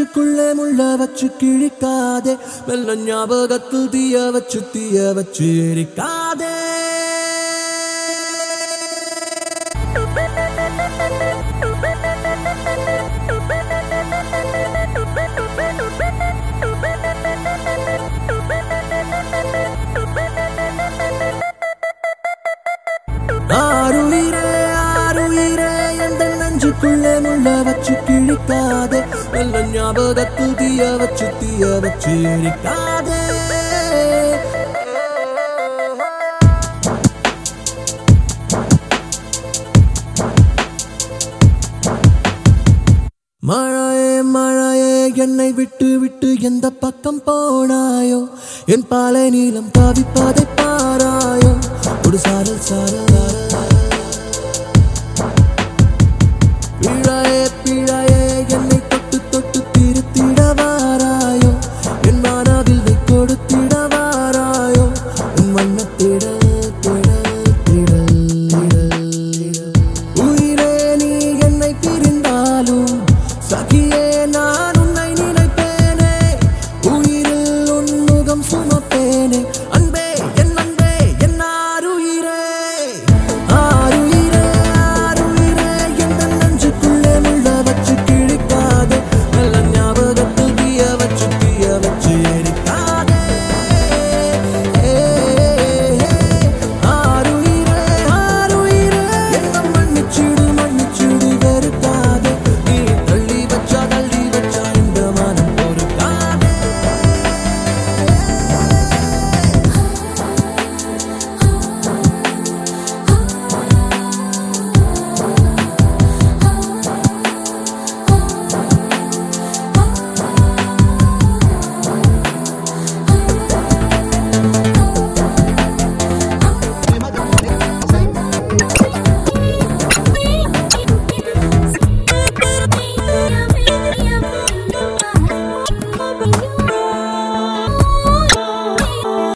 நெஞ்சுக்குள்ளே முள்ள வச்சு கிழிக்காதே மெல்ல ஞாபகத்தில் தீய வச்சு எரிக்காதே ஆருயிரே எந்த நெஞ்சுக்குள்ளே முள்ள வச்சு கிழிக்காதே மெல்ல ஞாபகத்தில் தீய வச்சு எரிக்காதே மழையே என்னை விட்டு எந்த பக்கம் போனாயோ என் பாலை நீளம் தாவிப்பதை பாராயோ ஒரு சாரல்